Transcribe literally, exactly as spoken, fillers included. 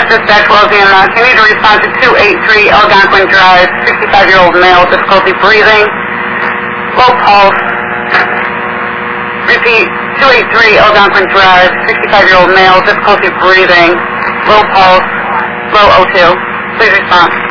Dispatch, Louisiana. You need to respond to two eighty-three Algonquin Drive, sixty-five-year-old male, difficulty breathing, low pulse. Repeat, two eighty-three Algonquin Drive, sixty-five-year-old male, difficulty breathing, low pulse, low O two. Please respond.